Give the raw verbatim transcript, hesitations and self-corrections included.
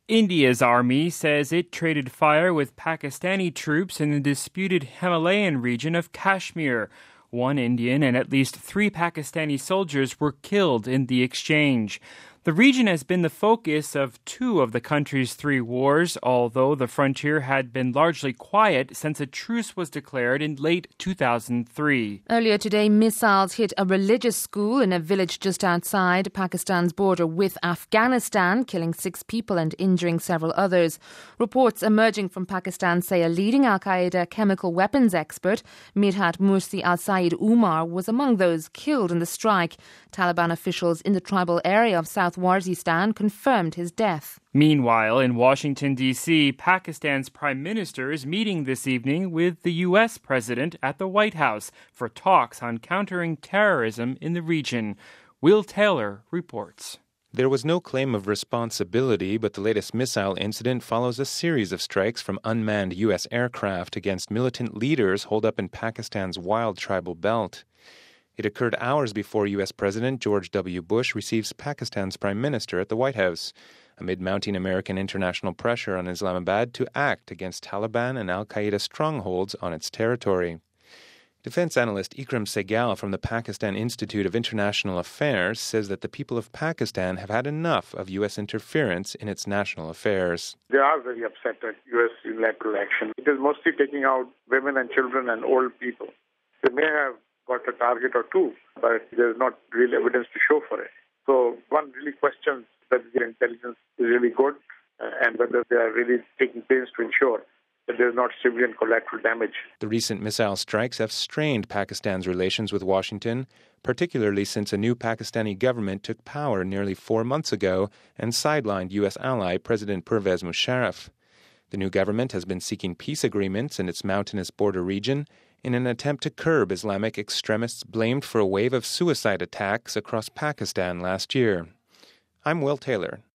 India's army says it traded fire with Pakistani troops in the disputed Himalayan region of Kashmir. One Indian and at least three Pakistani soldiers were killed in the exchange. The region has been the focus of two of the country's three wars, although the frontier had been largely quiet since a truce was declared in late two thousand three. Earlier today, missiles hit a religious school in a village just outside Pakistan's border with Afghanistan, killing six people and injuring several others. Reports emerging from Pakistan say a leading Al-Qaeda chemical weapons expert, Mirhat Mursi al-Said Umar, was among those killed in the strike. Taliban officials in the tribal area of South Waziristan confirmed his death. Meanwhile, in Washington, D C, Pakistan's prime minister is meeting this evening with the U S president at the White House for talks on countering terrorism in the region. Will Taylor reports. There was no claim of responsibility, but the latest missile incident follows a series of strikes from unmanned U S aircraft against militant leaders holed up in Pakistan's wild tribal belt. It occurred hours before U S President George W. Bush receives Pakistan's prime minister at the White House, amid mounting American international pressure on Islamabad to act against Taliban and al-Qaeda strongholds on its territory. Defense analyst Ikram Segal from the Pakistan Institute of International Affairs says that the people of Pakistan have had enough of U S interference in its national affairs. They are very upset at U S unilateral action. It is mostly taking out women and children and old people. They may have got a target or two, but there's not real evidence to show for it. So one really questions whether their intelligence is really good uh, and whether they are really taking pains to ensure that there's not civilian collateral damage. The recent missile strikes have strained Pakistan's relations with Washington, particularly since a new Pakistani government took power nearly four months ago and sidelined U S ally President Pervez Musharraf. The new government has been seeking peace agreements in its mountainous border region in an attempt to curb Islamic extremists blamed for a wave of suicide attacks across Pakistan last year. I'm Will Taylor.